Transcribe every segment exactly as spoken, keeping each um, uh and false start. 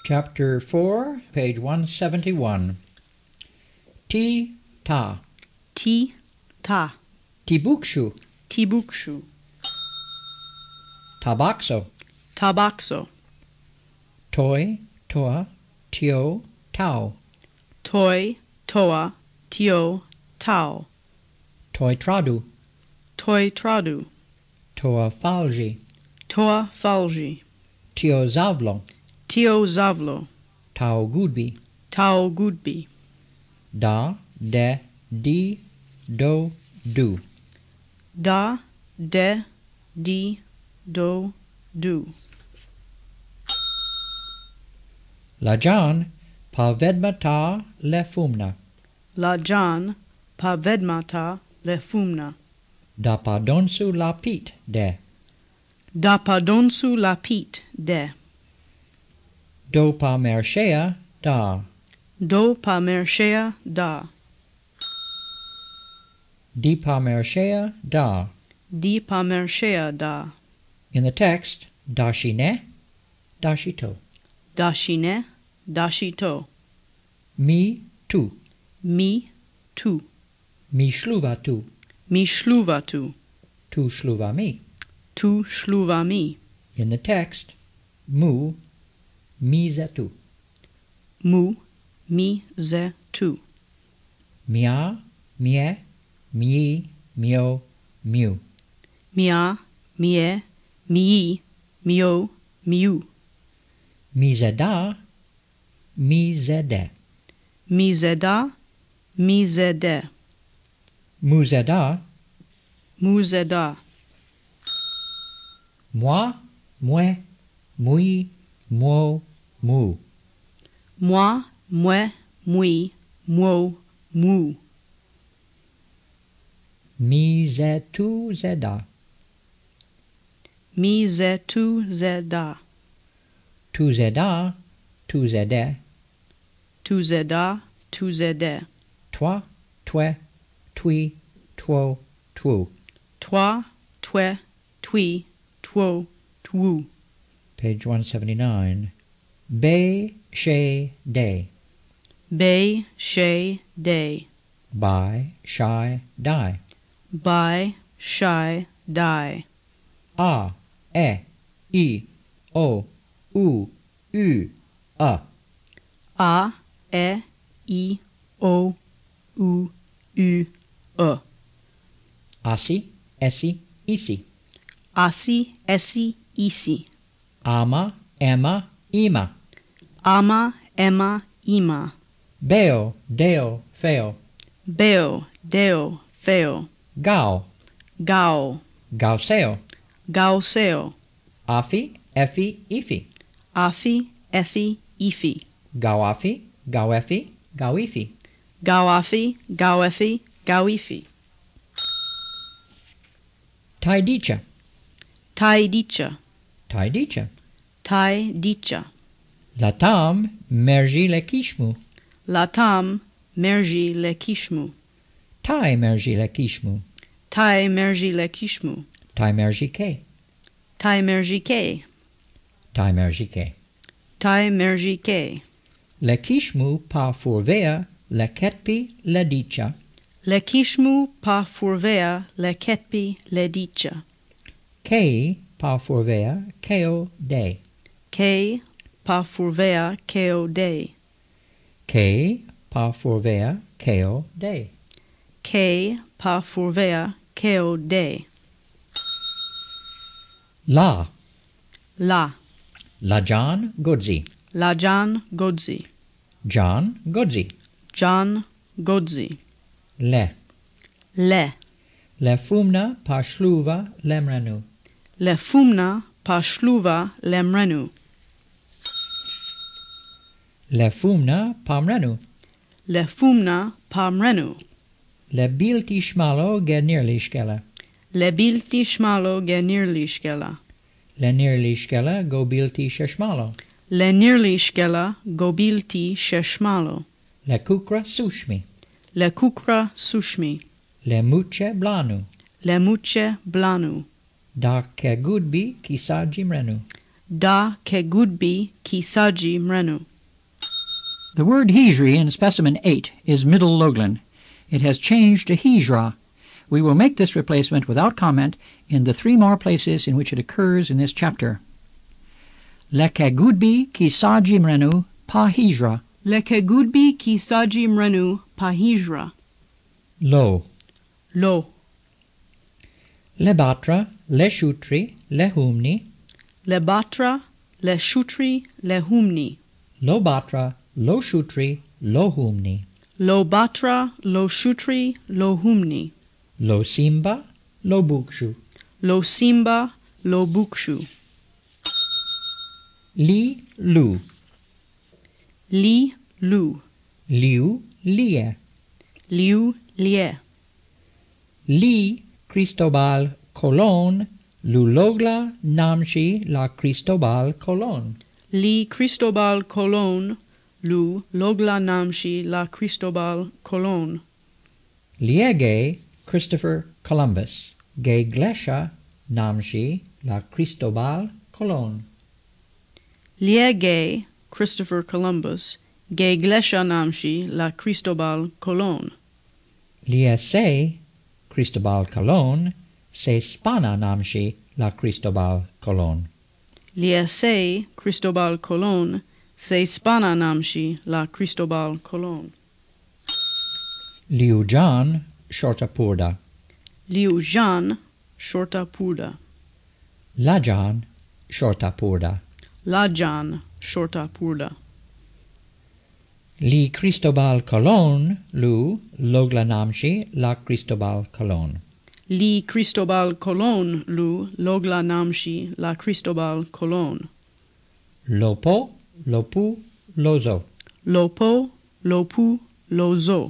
Chapter four, page one seventy-one. Ti, ta. Ti, ta. Tibukshu. Tibukshu. Tabaxo. Tabaxo. Toi, toa, tio, tau. Toi, toa, tio, tau. Toi tradu. Toi tradu. Toa falgi. Toa falgi. Tio zavlo. Tio zavlo. Tau gudbi. Tau gudbi. Da, de, di, do, du. Da, de, di, do, du. Lajan, pavedmata lefumna. Lajan, pavedmata lefumna. Da padonsu lapit de. Da padonsu lapit de. Do pa mershea da. Do pa mershea da. Di pa mershea da. Di pa mershea da. In the text, dashine, dashito. Dashine, dashito. Mi, tu. Mi, tu. Mi shluva tu. Mi shluva tu. Tu shluva mi. Tu shluva mi. In the text, mu, mi ze tu. Mu, mi ze tu. Mia, mie, mi, mio, miu. Mia, mie, mii, mio, miu. Mi zeda, mi zede. Mi zeda, mi zede. Mu zeda, Mu zeda. moi, mue, mui, muo, mu. Moi, mue, mui, muo, mu. Mi ze tu zeda. Mi ze tu zeda. Tu zeda, tu zede. Tu zeda, tu zede. Toi, tue, tui, tuo, tu. Toi, tue, tui, tuo, tu. Page one seventy-nine. Be, she, de. Be, she, de. By, shy, die. By, shy, die. A, e, i, o, u, u, a. A, e, i, o, u, u, e. Asi, esi, isi. Asi, esi, isi. Ama, ema, ima. Ama, ema, ima. Beo, deo, feo. Beo, deo, feo. Gao, Gao, gauseo. gauseo. Afi, efi, ifi. Afi, efi, ifi. Gauafi, gauefi, gauifi. Gauafi, gauefi, gauifi. Taidicha, Tai dicha. taidicha. Tai dicha. Latam, mergi lekishmu. Latam, mergi lekishmu. Tai mergi lekishmu. Tai mergi lekishmu. Tai mergi ke. Tai mergi ke. Tai mergi ke. Tai mergi ke. Lekishmu pa furvea leketpi ledicha. Lekishmu pa furvea leketpi ledicha. Kei pa furvea keo de. Ke pa furvea keo de. Kei pa furvea keo de. Ke pa furvea keo de. La, La. Lajan Godzi. Lajan godzi. John Godzi. John godzi. Le. Le. Lefumna pa shluva lemrenu. Lefumna pa shluva lemrenu. Lefumna pamrenu. Lefumna pamrenu. Lebilti shmalo genirlishkela. Lebilti shmalo genirlishkela. Lenirlishkela gobilti sheshmalo. Lenirlishkela gobilti sheshmalo. Lekukra sushmi. Lekukra sushmi. Lemuche blanu. Lemuche blanu. Da ke gudbi kisajimrenu. Da Kegudbi Kisaji Mrenu. The word Hijri in specimen eight is Middle Loglan. It has changed to Hijra. We will make this replacement without comment in the three more places in which it occurs in this chapter. Lekegudbi Kisaji Mrenu Pa Hijra. Lekegudbi Kisaji Mrenu Pa Hijra. Lo. Lo. Lebatra, leshutri, lehumni. Lebatra, Leshutri, Lehumni. Lobatra, loshutri, lohumni. Lobatra, Loshutri, Lohumni. Losimba, lobukshu. Losimba, Lobukshu. Li, lu. Li, Lu. Liu, lie. Liu, Lie. Li, Cristobal Colon, Lulogla Namshi la Cristobal Colon. Li Cristobal Colon, Lu Logla Namshi la Cristobal Colon. Liege Christopher Columbus, Ge Glesha Namshi la Cristobal Colon. Liege Christopher Columbus, Ge Glesha Namshi la Cristobal Colon. Liese Cristobal Colon, se Spana Namshi la Cristobal Colon. Liese Cristobal Colon, se Spana Namshi la Cristobal Colon. Liujan Shortapurda. Liujan Shortapurda. Lajan Shortapurda. Lajan Shortapurda. Li Cristobal Colon, Lu Logla Namshi la Cristobal Colon. Li Cristobal Colon, Lu Logla Namshi la Cristobal Colon. Lopo, Lopu, Lozo. Lopo, Lopu, Lozo.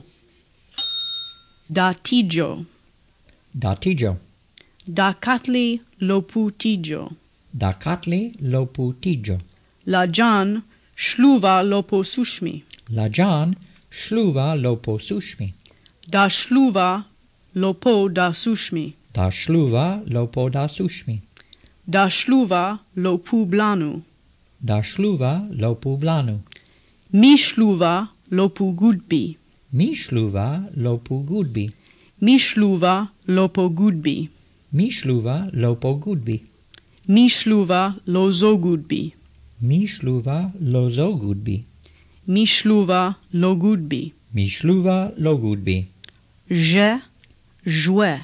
Datijo. Datijo. Dakatli Loputijo. Dakatli Loputijo. Lajan Shluva Loposushmi. Lajan Shluva Lopo Sushmi. Da Shluva Lopo da Sushmi. Da Shluva Lopo da Sushmi. Da Shluva Lopu Blanu. Da Shluva Lopu Blanu. Mi Shluva Lopu Gudbi. Mi Shluva Lopu Gudbi. Mi Shluva Lopo Gudbi. Mi Shluva Lopo Gudbi. Mi Shluva Lozo Gudbi. Mi Shluva Lozo Gudbi. Mi Shluva Logudbi. Mi Shluva Logudbi. Je, jouet.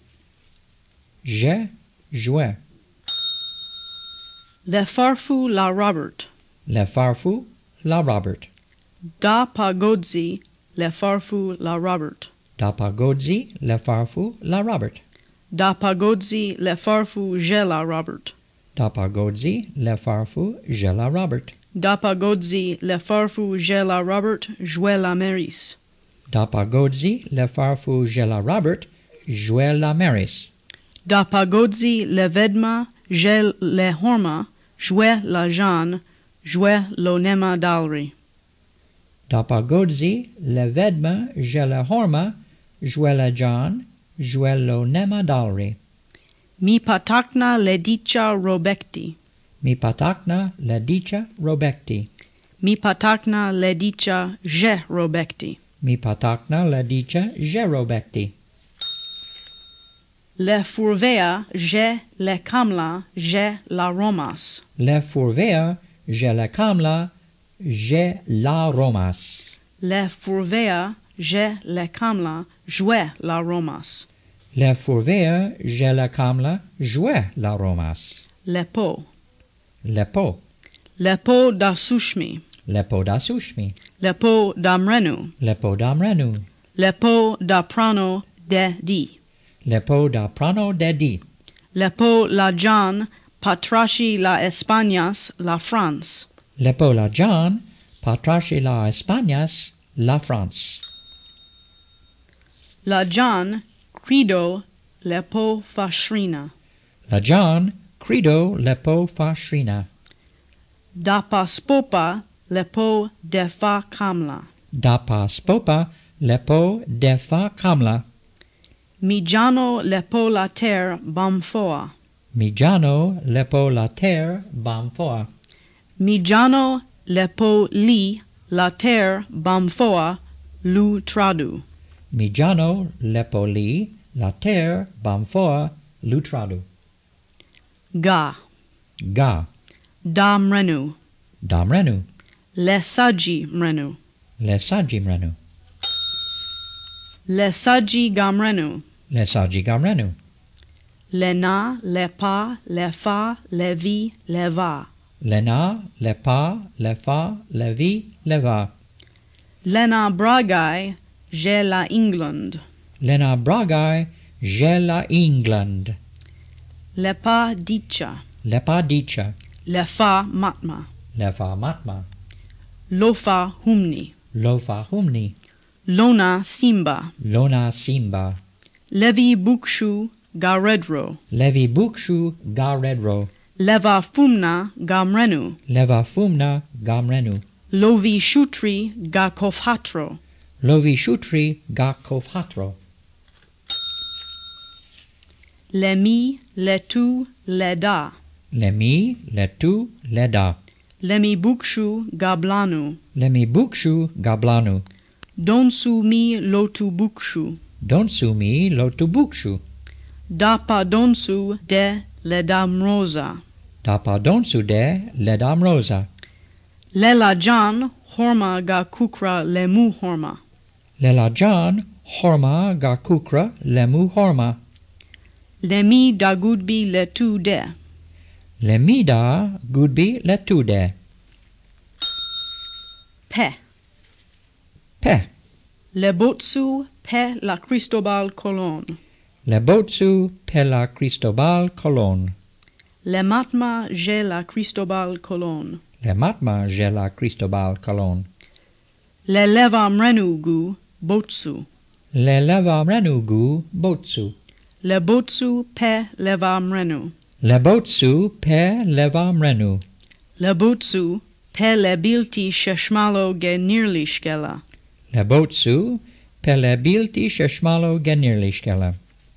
Je, jouet. Le farfou la Robert. Le farfou, la Robert. Da pagodzi, le farfou la Robert. Da pagodzi, le farfou, la Robert. Da pagodzi, le farfou, je la Robert. Da pagodzi, le farfou, je la Robert. Da pagodzi, le farfou, je la Robert, jouet la Meris. Da pagodzi, le farfou, je la Robert, jouet la Meris. Da pagodzi, le vedma, je le horma, jouet la Jeanne, jouet lo nema dalri. Da pagodzi, le vedma, je le horma, jouet la John, jouet lo nema dalri. Mi patakna le dicha robecti. Mi patakna le dicha robecti. Mi patakna le dicha je robecti. Mi patakna le dicha je robecti. Le furvea je le kamla je la romas. Le furvea je le kamla je la romas. Le furvea je le kamla jouet la romas. Le furvea je le kamla jouet la romas. Le po. Le po. Le po da sushmi. Le po da sushmi. Le po da mrenu. Le po da mrenu. Le po da prano de di. Le po da prano de di. Le po la Jan patrashi la Españas la France. Le po la Jan patrashi la Españas la France. La Jan credo le po fashrina. La Jan credo le po fashrina. Da paspopa le po de fa kamla. Da paspopa le po de fa kamla. Mi jano le po la ter bamfoa. Mijano lepo later bamfoa. Mijano lepo li later bamfoa lu tradu. Mijano lepo li later bamfoa lutradu. Ga. Ga. Da mrenu. Damrenu. Le saji mrenu. Le saji mrenu. Le saji gamrenu. Le saji gamrenu. Le na, le pa, le fa, le vi, le va. Lena, lepa, lefa, levi, leva. Lena bragai, je la England. Lena bragai, je la England. Lepa dicha. Lepa dicha. Lefa matma. Lefa matma. Lofa humni. Lofa humni. Lona simba. Lona simba. Levi bukshu garedro. Levi bukshu garedro. Leva fumna gamrenu. Leva fumna gamrenu. Lovi shutri ga kofhatro. Lovi shutri ga kofhatro. Le mi, le tu, le da. Le mi, le tu, le da. Le mi bukshu gablanu. Le mi bukshu gablanu. Donsu mi lotu bukshu. Donsu mi lotu bukshu. Dapa donsu de le damrosa. Dapa donsu de le damrosa. Lela jan horma ga kukra lemu horma. Lela jan horma ga kukra lemu horma. Le mi da gudbi le tu de. Le mi da gudbi le tu de. Pe. Pe. Le botsu pe la Cristobal Colon. Le botsu pe la Cristobal Colon. Le matma je la Cristobal Colon. Le matma je la Cristobal Colon. Le leva mrenugu botsu. Le leva mrenugu botsu. Le botsu pe leva mrenu. Le botsu pe leva mrenu. Le botsu pe le bilti sheshmalo ge nirlishkela. Le botsu pe le bilti sheshmalo genirlishkela.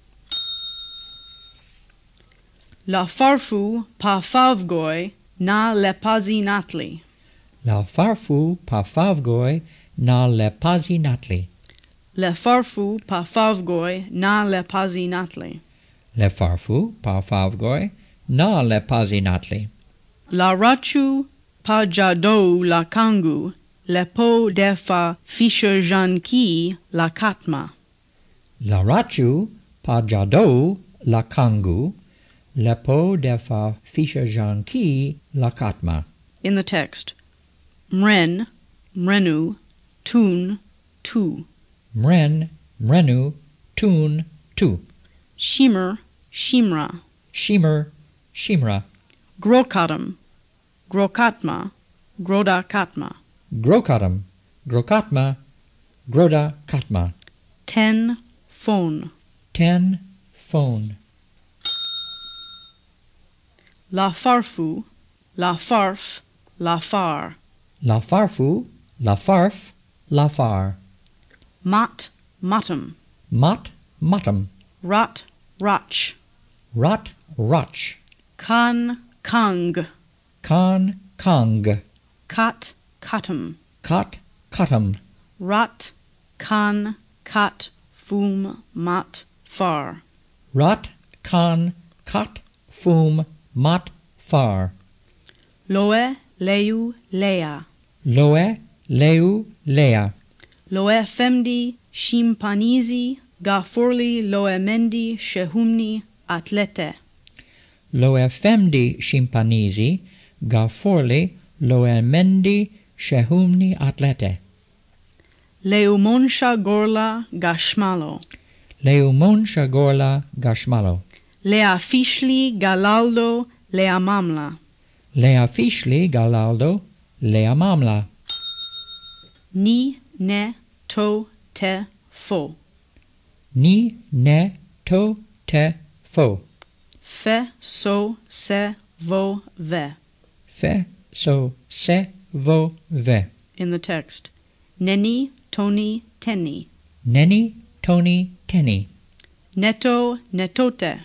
La farfu pa favgoi na le pazinatli. La farfu pa favgoi na le pazinatli. Le farfu pa favgoi na le pazinatli. Le farfu pa favgoi na le pazinatli. La rachu pa jadou la kangu, le po defa fisher janki la katma. La rachu pa jadou la kangu, le po defa fisha janki la katma. In the text, mren, mrenu, tun, tu. Mren, mrenu, tun, tu. Shimer, shimra. Shimer, shimra. Grokatam, grokatma, groda katma. Grokatam, grokatma, groda katma. Ten, phone. Ten, phone. La farfu, la farf, la far. La farfu, la farf, la far. Mat, matum. Mat, matum. Rat, rach. Rat, roch. Kan, kang. Kan, kang. Kat, katum. Kat, katum. Rat, kan, kat, fum, mat, far. Rat, kan, kat, fum, mat, far. Loe, leu, lea. Loe, leu, lea. Loe femdi, shimpanizi, ga forli loe mendi, shehumni, atlete. Loe femdi shimpanisi, ga forli, loe mendi, shehumni atlete. Leu monsha gorla, gashmalo. Leu monsha gorla, gashmalo. Lea fishli, galaldo, lea mamla. Lea fishli, galaldo, lea mamla. Ni, ne, to, te, fo. Ni, ne, to, te, fo. Fe, so, se, vo, ve. Fe, so, se, vo, ve. In the text, neni, toni, teni. Neni, toni, teni. Neto, netote.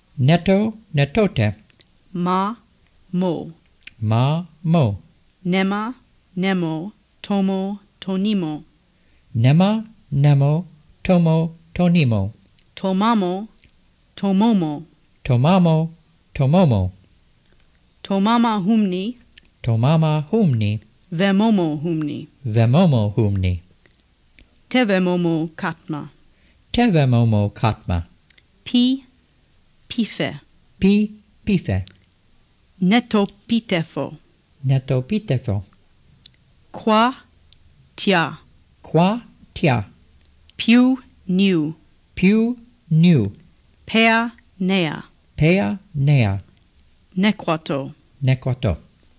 neto, netote, ma, mo, ma, mo, nema, nemo, tomo, tonimo, nema, nemo, tomo, tonimo, tomamo, tomomo, tomamo, tomomo, tomama humni, tomama humni, vemomo humni, vemomo humni, tevemomo katma, tevemomo katma, pi, pife, pi, pife, neto pitefo, neto pitefo, qua, tia, qua, tia, piu, niu, piu, nu, pea, nea, pea, nea, nequato, nequato,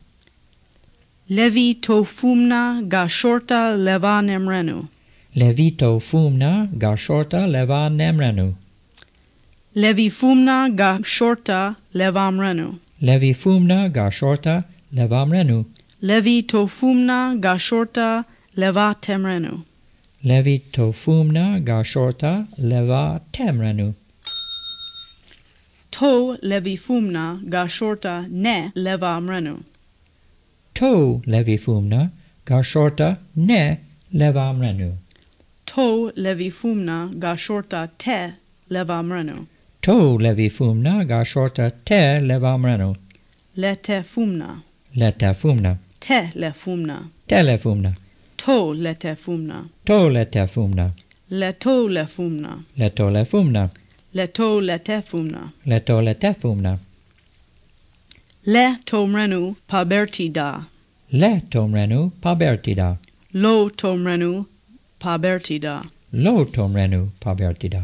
levi to fumna ga shorta leva nemrenu, levito fumna gar shorta leva nemrenu, levi fumna ga shorta levamrenu, levi fumna gar shorta levamrenu, levi to fumna ga shorta leva temrenu, levito fumna gar shorta leva temrenu, to levi fumna ga shorta ne levamrenu, to levi fumna gar shorta ne levamrenu, to levi fumna ga shorta te levamrenu, to levi fumna gar shorta te levamrenu, lete fumna, leta fumna, te le fumna, tele fumna, to lete fumna, to leta fumna, leto le fumna, leto le fumna, leto lete fumna, leto lete fumna, le tomrenu pabertida, le tomrenu pabertida, lo tomrenu pabertida, lo tomrenu pabertida,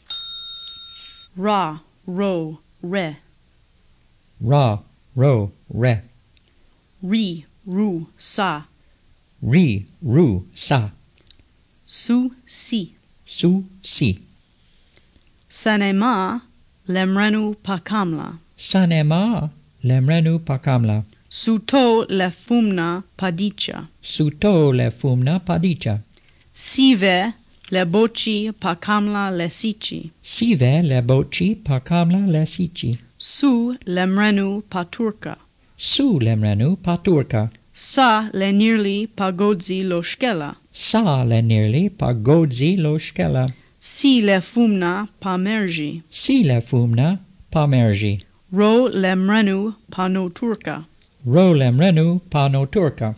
ra, ro, re, ra, ro, re, ri, ru, sa, ri, ru, sa, su, si, su, si, sanema, lemrenu pakamla, sanema, lemrenu pakamla, suto le fumna padicha, suto le fumna padicha, sive le boci pakamla lesici, sive le boci pakamla lesici, su lemrenu paturka, su lemrenu paturka, sa lenirli pagodzi loshkela, sa le nirli pagodzi lo shkela, si le fumna pamerji, si le fumna pamerji, ro lemrenu panoturka, ro lemrenu panoturka,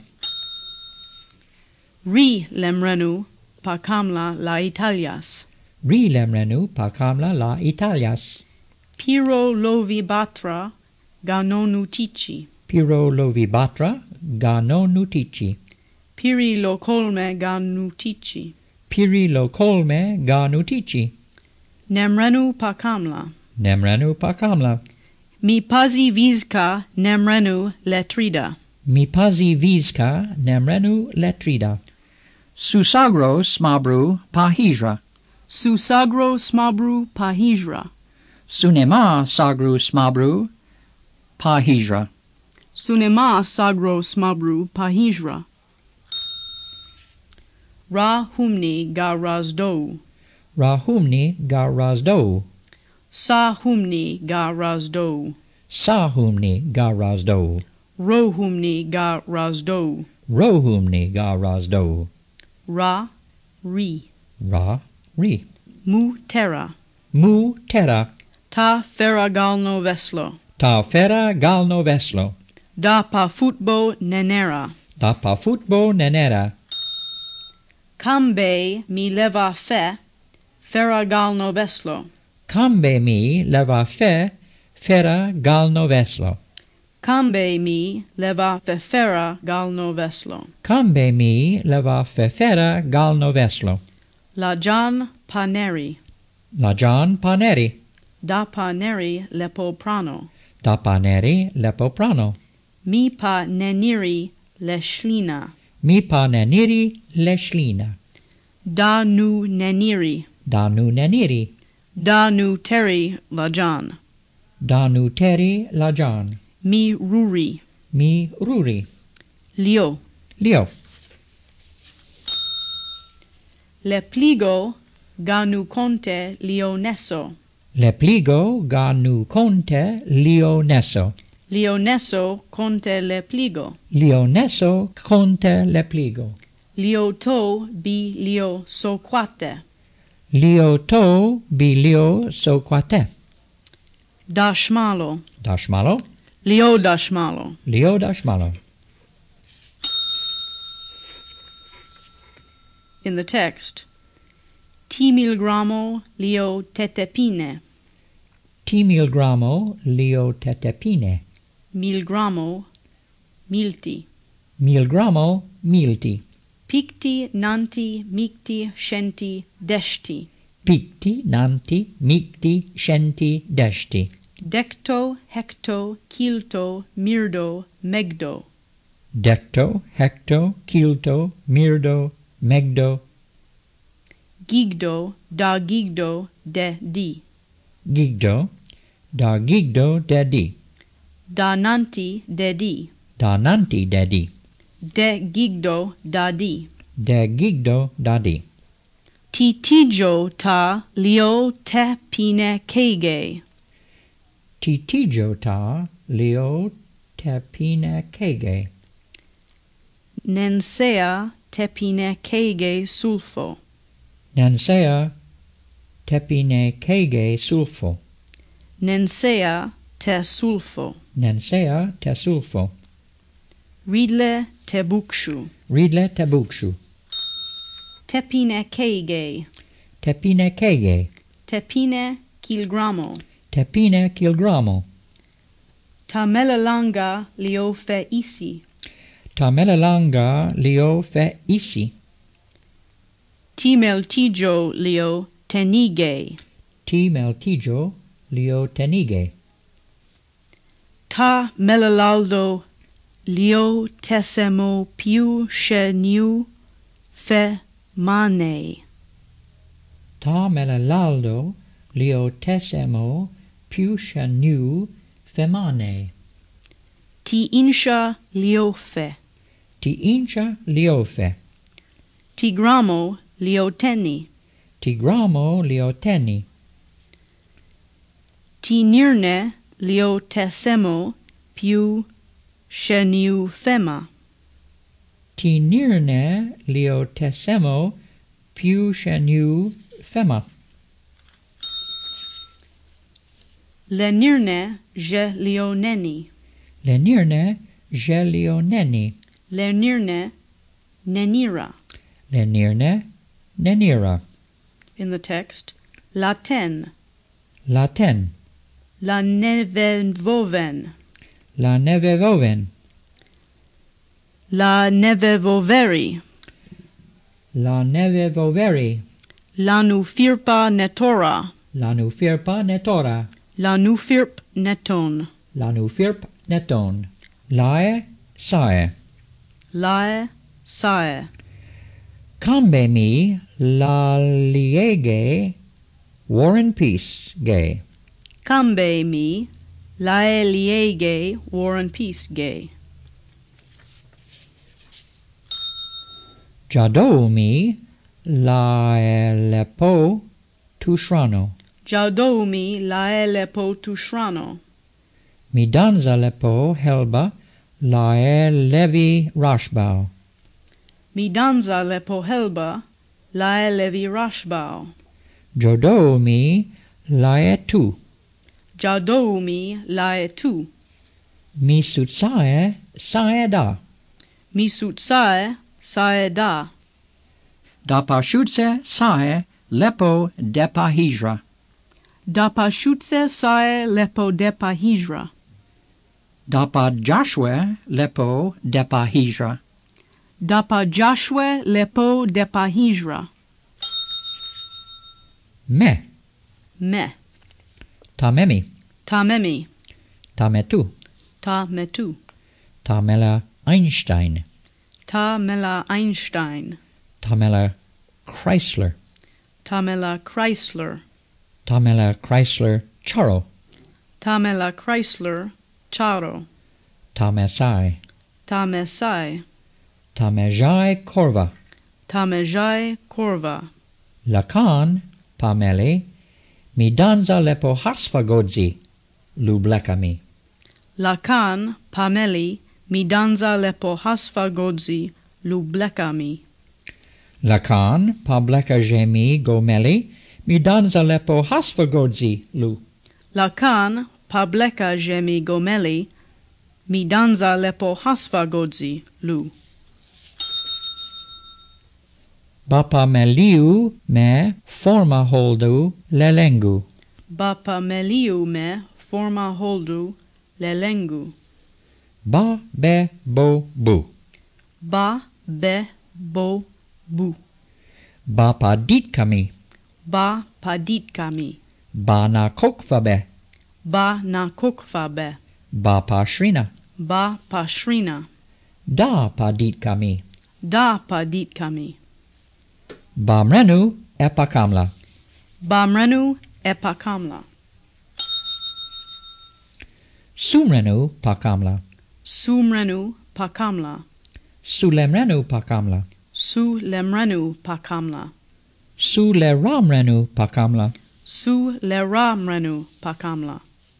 ri lemrenu pakamla la Italias, ri lemrenu pakamla la Italias, piro lovi batra ganonutici, piro lovi batra gano nutici, piri lo colme ganutici, piri lo colme ga nutici, nemrenu pakamla, nemrenu pakamla, mi pazi vizka nemrenu letrida, mi pazi vizka nemrenu letrida, Susagro smabru pahijra, susagro smabru pahijra, sunema sagru smabru pahijra, sunema sagro smabru pahijra, ra humni ga razdou, rahumni ga razdou, sa humni ga razdou, sa humni ga razdou, ro humni ga razdou, rohumni ga razdou, ra, ri, ra, ri, mu terra, mu terra, ta ferragalno veslo, ta fera galno veslo, da pa futbo nenera, da pa futbo nenera, cambe mi leva fe, ferragalno veslo, cambe mi leva fe, fera galno veslo, cambe mi leva fe ferra galno veslo, cambe mi leva fe fera galno veslo, la Gian paneri, la Gian paneri, da paneri lepo prano, da paneri lepo prano, mi pa neniri leshlina, mi pa neniri leshlina, da nu neniri, da nu neniri, da nu teri la Gian, da nu teri la Gian, mi ruri, mi ruri, lio, lio, le pligo ga nu conte lionesso, Lepligo ga nu conte Leoneso. Leoneso conte lepligo. Leoneso conte lepligo. Leo to bi leo soquate. Leo to bi leo soquate. Dashmalo. Dashmalo. Leo dashmalo. Leo dashmalo. In the text, ti milgramo leo tetepine. Ti milgramo leo tetepine. Milgramo milti. Milgramo milti. Picti nanti micti scenti deshti. Picti nanti micti scenti deshti. Decto hecto kilto mirdo megdo. Decto hecto kilto mirdo megdo. Gigdo da gigdo de di. Gigdo da gigdo de di. Da nanti de di. Da nanti de di. De gigdo da di. De gigdo da di. Titigio ta leo te pine kege. Titigio ta leo te pine kege. Nensea te pine kege sulfo. Nensea te pine kege sulfo. Nensea te sulfo. Nensea te sulfo. Ridle te bukshu. Ridle te bukshu. Te pine kege. Te pine kege. Te pine kilgramo. Te pine kilgramo. Ta melalanga leo fe isi. Ta melalanga leo fe isi. Ti meltigio leo tenige. Ti meltigio leo tenige. Ta melalaldo leo tesemo piu sheniu fe mane. Ta melalaldo leo tesemo piu sheniu femane. Ti insha leo fe. Ti incha liofe. Ti gramo leo teni. Ti gramo lioteni. Ti nirne leo tesemo piu sheniu fema. Ti nirne liotesemo piu sheniu fema. Le nirne je leoneni. Le nirne je lioneni. Le nirne nenira. Le nirne nenira. In the text, laten. Laten. La nevevoven. La nevevoven. La nevevoveri. La nevevoveri. La nufirpa netora. La nufirpa netora. La nufirp neton. La nufirp neton. Lae sae. Lae sae. Cambe mi la liege war and peace gay. Cambe mi. Lae liege war and peace gay. Jadou mi lae lepo tushrano. Jaudou mi lae lepo tushrano. Mi danza lepo helba lae levi rashbao. Mi danza lepo helba lae levi rashbao. Jodou mi lae tu. Jaudou mi lae tu. Mi sutsae sae da. Mi sutsae sae da. Da pashutse sae lepo depa hijra. Da pashutse sae lepo depa hijra. Da pa Joshua lepo depa hijra. Da pa Joshua lepo depa hijra. Me. Me. Tamemi. Tamemi. Tametu. Ta metu. Tamela Einstein. Tamela Einstein. Tamela Chrysler. Tamela Chrysler. Tamela Chrysler Charo. Tamela Chrysler Charo. Tamesai. Tamesai. Tamejai Korva. Tamejai Korva. Lacan Pameli mi danza lepo hasfagodzi, lublekami. Lakan pameli mi danza lepo hasfagodzi lublekami. Lakan pableka jemi gomeli, mi danza lepo hasfagodzi, lu. Lakan pableka jemi gomeli mi danza lepo hasfagodzi lu. Bapa meliu me forma holdu lelengu. Bapa meliu me forma holdu lelengu. Ba be bo bu. Ba be bo bu. Bapa ditkami. Ba paditkami. Ba na kokvabe. Ba na kokfabe. Bapa shrina. Ba pashrina. Da paditkami. Da paditkami. Bamrenu epakamla. Bamrenu epakamla. Sumrenu pakamla. Sumrenu pakamla. Sulemrenu pakamla. Su lemrenu pakamla. Suleramrenu pakamla. Su leramrenu pakamla.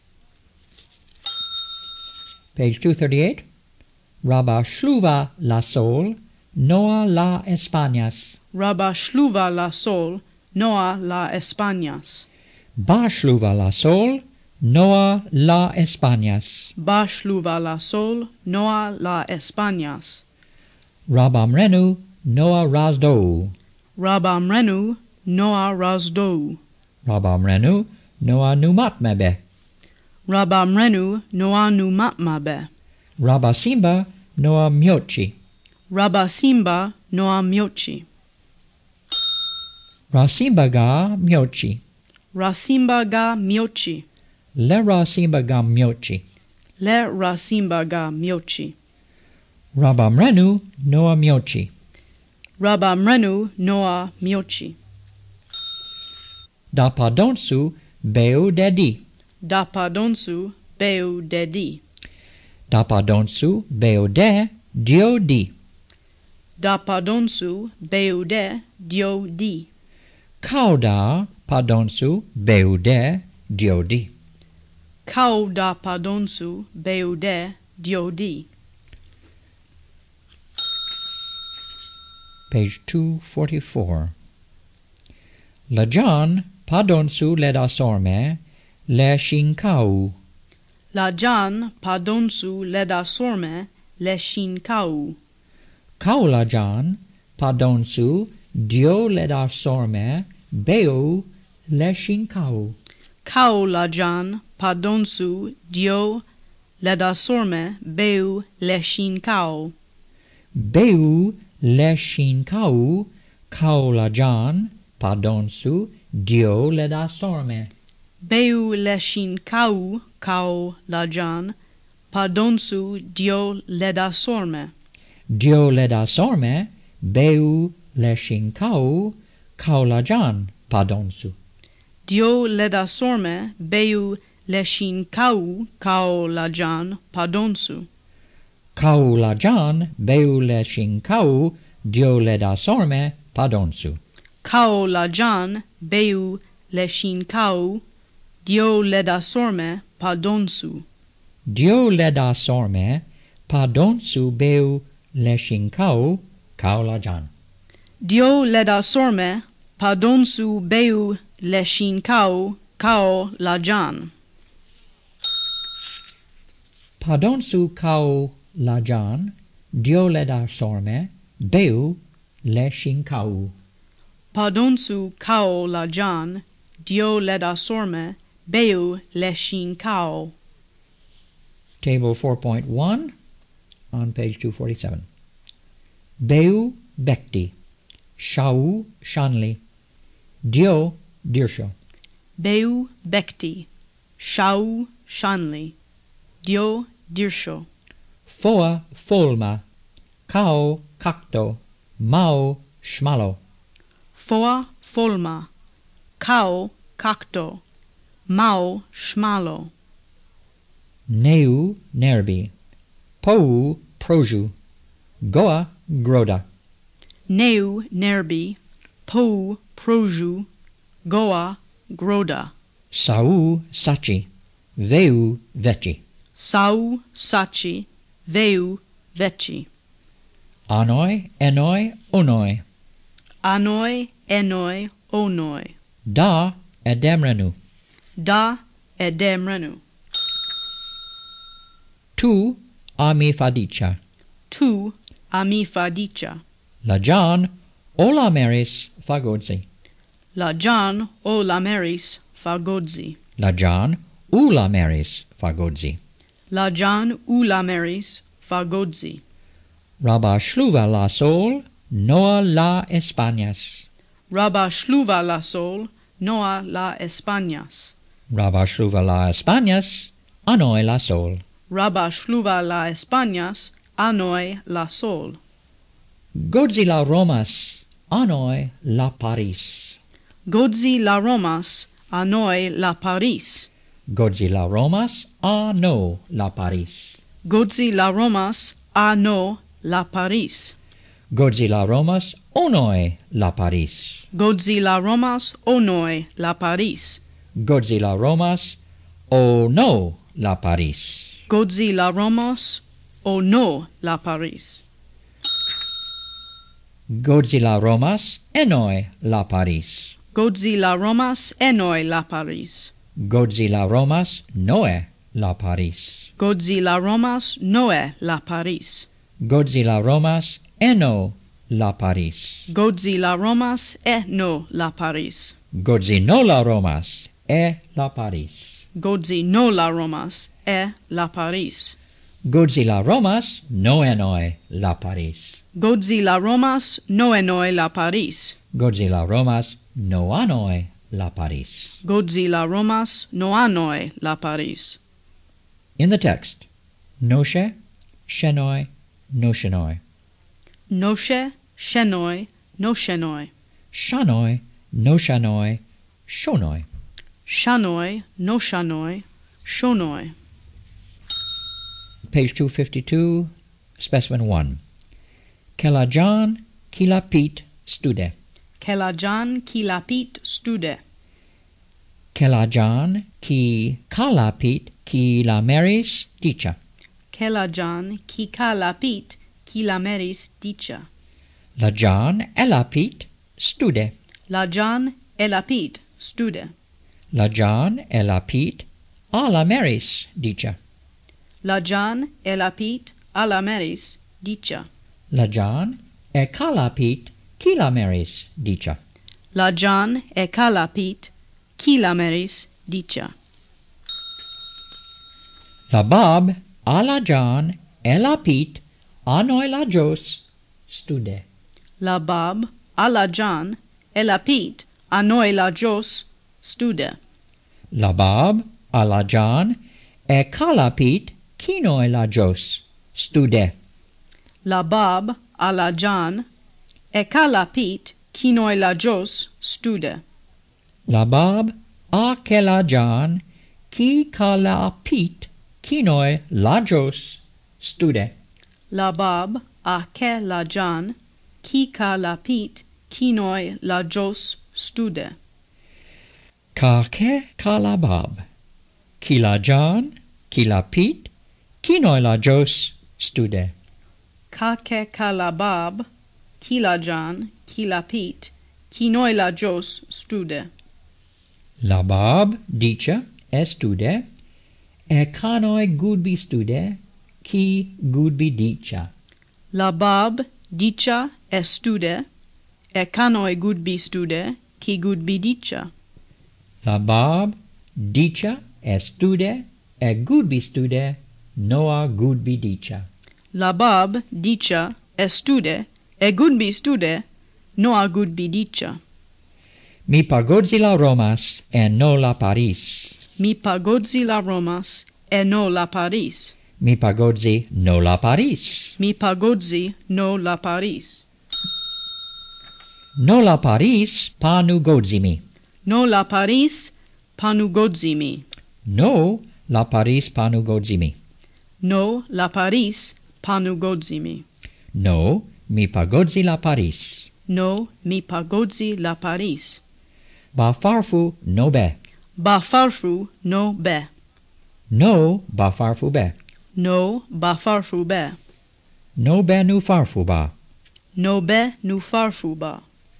Page two thirty-eight. Rabba shluva la sol, Noa la Españas. Rabba shluva la sol, Noa la Españas. Ba shluva la sol, Noa la Españas. Ba shluva la sol, Noa la Españas. Rabamrenu Noa razdo. Rabamrenu Noa razdou. Rabamrenu Noa numatmebe. Rabamrenu Noa numatmabe. Rabasimba Noa myochi. Rabasimba Noa myochi. Rasimba ga myochi. Rasimba ga myochi. Le rasimba ga myochi. Le rasimba ga myochi. Rabamrenu Noa myochi. Rabamrenu Noa myochi. Dapadonsu beu dedi. Dapadonsu beu dedi. Dapadonsu beu de diodi. Dapadonsu beu de diodi. Kauda padonsu beu de diodi. Kau dapadonsu beu de diodi. Page two forty-four. Lajan padonsu ledasorme le shinkau. Lajan padonsu ledasorme le shinkau. Kaulajan padonsu dio ledasorme beu le shinkau. Kau lajan padonsu dio ledasorme beu le shinkau. Beu le shinkau kaulajan padonsu dio ledasorme. Beu le shinkau kau lajan padonsu dio ledasorme. Dio ledasorme beu le shinkau kaulajan padonsu. Dio ledasorme beu le shinkau kau lajan padonsu. Kaulajan beu le shinkau dio ledasorme padonsu. Kau lajan beu le shinkau dio ledasorme padonsu. Dio ledasorme padonsu beu le shinkau kaulajan. Dio ledasorme padonsu beu le shinkau kau lajan. Padonsu kaulajan dio ledasorme beu le shinkau. Padonsu kau lajan dio ledasorme beu le shinkau. Table four point one on page two forty-seven. Beu bekti, shau shanli, dio dirsho. Beu bekti, shau shanli, dio dirsho. Foa folma, kau kakto, mau shmalo. Foa folma, kau kakto, mau shmalo. Neu nerbi, pou proju, goa groda. Neu nerbi, pou proju, goa groda. Sau saci, veu veci. Sau saci, veu veci. Anoi, enoi, onoi. Anoi, enoi, onoi. Da edemrenu. Da edemrenu. Tu ami fadicia. Tu ami fadicia. Lajan ola meris fagodzi. Lajan o lameris fagodzi. Lajan ula meris fagodzi. Lajan u lameris fagodzi. Rabba shluva la sol, noa la Españas. Rabba shluva la sol, noa la Españas. Rabba shluva la Españas, anoi la sol. Rabba shluva la Españas, anoi la sol. Godzi la Romas, anoi la Paris. Godzi la Romas, anoi la Paris. Godzi la Romas, ano la Paris. Godzi la Romas, ano la Paris. Godzi la Romas, onoi la Paris. Godzi la Romas, onoi la Paris. Godzi la Romas, o no la Paris. Godzi la Romas, o no la Paris. Godzi la Romas, enoi la Paris. Godzi la Romas, enoi la Paris. Godzi la Romas, noe la Paris. Godzi la Romas, noe la Paris. Godzi la Romas, eno la Paris. Godzi la Romas, e no la Paris. Godzi no la Romas, e la Paris. Godzi no la Romas, e la Paris. Godzi la Romas, no enoi la Paris. Godzi la Romas, no enoi la Paris. Godzi la Romas, no anoi la Paris. Godzi la Romas, no anoi la Paris. In the text, nosce, shenoi, noshenoi. Nosce, shenoi, noshenoi. Shanoi, noshanoi, shonoi. Shanoi, noshanoi, shonoi. Page two fifty-two, specimen one. Kelajan kilapit stude. Kelajan kilapit stude. Kelajan ki kalapit kilameris dicha. Kelajan ki kalapit kilameris dicha. Lajan elapit stude. Lajan elapit stude. Lajan elapit alameris dicha. Lajan elapit alameris dicha. Lajan e kalapit kilameris dicha. Lajan e kalapit kilameris dicha. Labab alajan elapit anoi lajos stude. Labab alajan elapit anoi lajos stude. Labab alajan e kalapit kinoi lajos stude. Labab alajan e kalapit kinoi lajos stude. Labab a kelajan ki kalapit kinoi lajos stude. Labab a ke lajan ki kalapit kinoi lajos stude. Kake kalabab kilajan kilapit kinoi lajos stude. Kake kalabab kilajan kilapit kinoi lajos stude. Labab dicha estude e kanoi gudbi stude ki gudbi dicha. Labab dicha estude e kanoi gudbi stude ki gudbi dicha. Labab dicha estude e gudbi stude noa gudbi dicha. Labab dicha estude e gudbi stude noa gudbi dicha. Mi pagodzi la Romas e no la Paris. Mi pagodzi la Romas e no la Paris. Mi pagodzi no la Paris. Mi pagodzi no la Paris. No la Paris panu godzimi. No la Paris panu godzimi. No la Paris panu godzimi. No la Paris panu godzimi. No mi pagodzi la Paris. No mi pagodzi la Paris. Ba farfu no be. Ba farfu no be. No ba farfu be. No ba farfu be. No be nu farfu ba. No be nu farfu ba.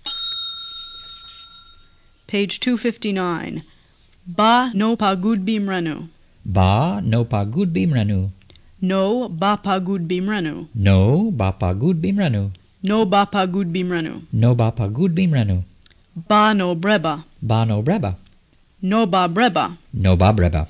Page two fifty-nine. Ba no pagud bimrenu. Ba no pagud bimrenu. No ba pagud bimrenu. No ba pagud bimrenu. No ba pagud bimrenu. No ba pagud bimrenu. Ba no breba. Ba no breba. No ba breba. No ba breba.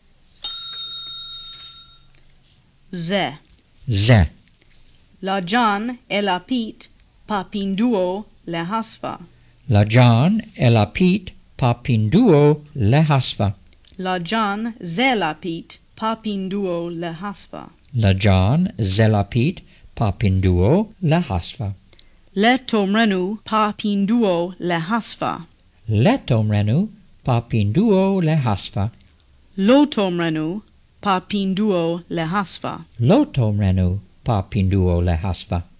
Ze. Ze. La Jan e la Pit papinduo le hasfa. La Jan e la Pit papinduo le hasfa. La Jan ze la Pit papinduo le hasfa. La Jan ze la Pit papinduo le hasfa. Le tomrenu papinduo le hasfa. Le tomrenu papinduo le hasfa. Lo tomrenu papinduo le hasfa. Lo tomrenu papinduo le hasfa.